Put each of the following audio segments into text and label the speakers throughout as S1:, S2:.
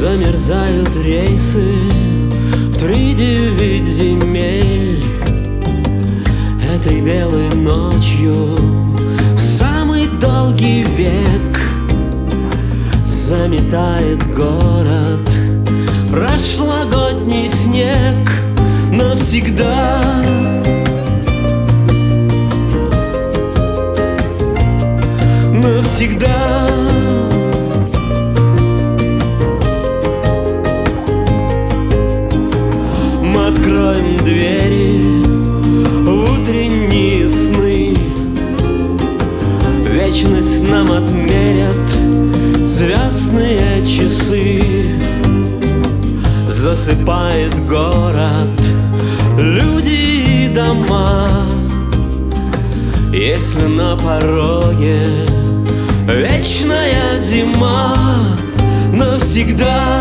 S1: Замерзают рейсы 3-9 земель. Этой белой ночью в самый долгий век заметает город прошлогодний снег навсегда. Навсегда. Мы откроем двери в утренние сны. Вечность нам отмерят звездные часы. Засыпает город, люди и дома. Если на пороге вечная зима навсегда.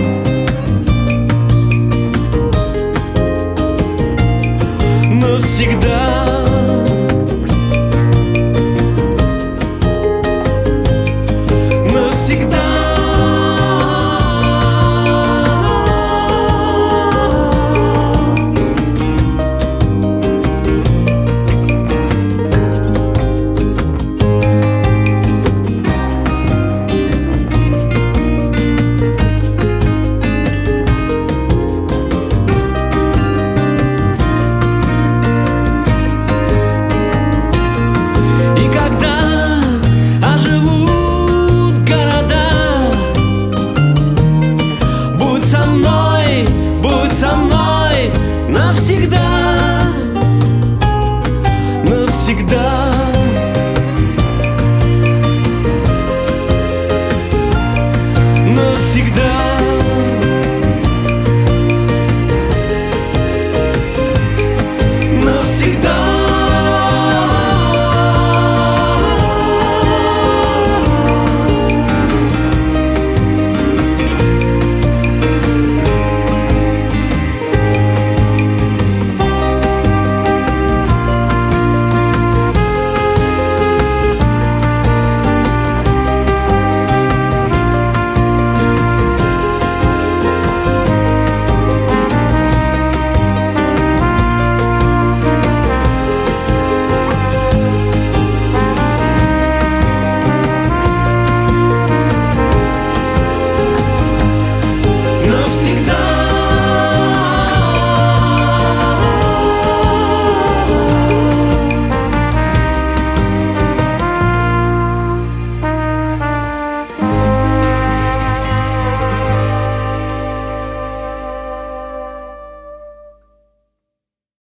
S1: Навсегда. Навсегда. Навсегда, навсегда. Навсегда. Навсегда. Навсегда.